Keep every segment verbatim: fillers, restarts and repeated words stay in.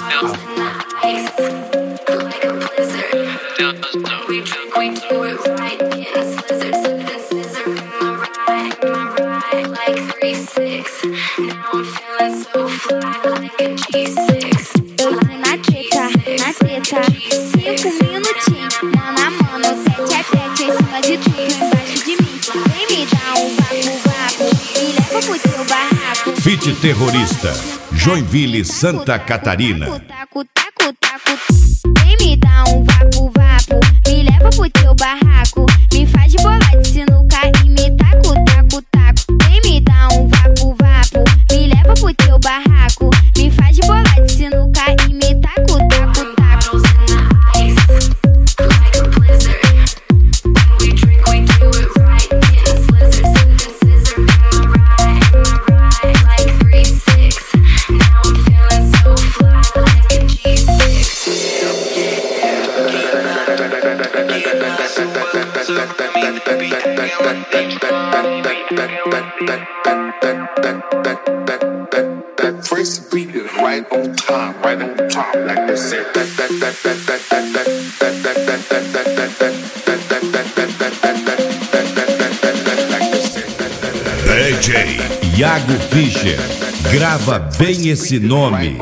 Fit terrorista, Joinville, Santa Catarina. Taco, taco, taco, vem me dar um vapo, vapo, me leva pro teu barraco, me faz de bola de sinuca e me taco, taco, taco. Vem me dar um vapo, vapo, me leva pro teu barraco, me faz de bola de sinuca e me taco, taco, taco. First beat is right on top, right on top, like they said. D J Iago Fischer, grava bem esse nome.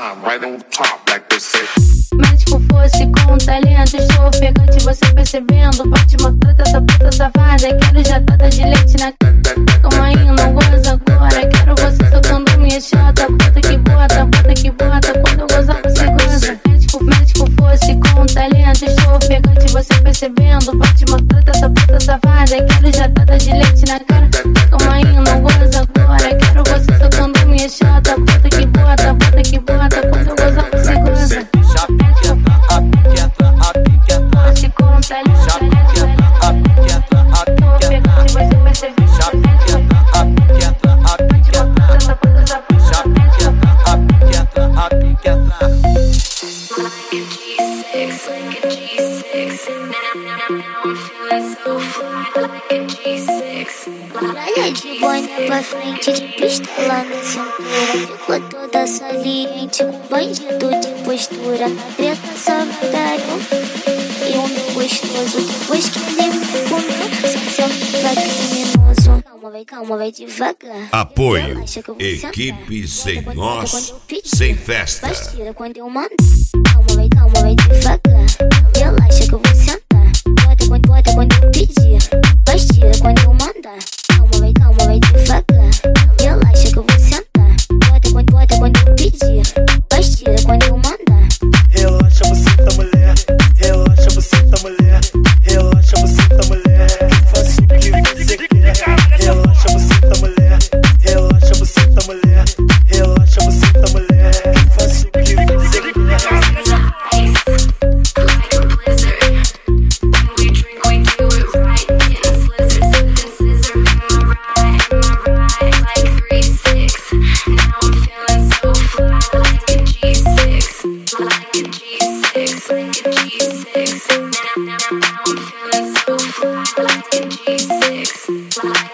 Médico fosse com talento, estou ofegante, você percebendo. Pode mostrar essa puta safada, quero jatada de leite na calma aí, não goza agora. Quero você soltando minha chata, puta que bota, puta que bota. Quando eu gozar você goza. Médico, médico fosse com talento, estou ofegante, você percebendo. Pode mostrar essa puta safada, quero jatada de leite na cara. Calma aí, não goza agora. Quero você soltando minha chata, puta que bota, puta que bota. Quando eu gozar você goza. Olha de boné pra frente, de pistola na cintura. Ficou toda saliente, com bandido de postura. Na treta só vai dar um e o meu gostoso. Depois que ele me comeu, sem ser pra criminoso. Calma, vai, calma, vai devagar. Apoio, equipe sem nós, sem festa. Faz tira quando eu mando. Calma, vai, calma, vai devagar. Relaxa que eu vou sentar. Bota quando, bota quando eu pedir. Faz tira quando eu mandar. Calma, vai, calma, vai devagar. Relaxa que eu vou sentar. Bota quando, bota quando eu pedir. Faz tira quando eu mandar. Relaxa, você tá mulher. Relaxa, você tá mulher. Relaxa, você tá mulher. Faça o que você quer. Relaxa, você tá mulher. Relaxa, você tá mulher. Relaxa, você tá mulher. Faça o que você quer. Like a G six.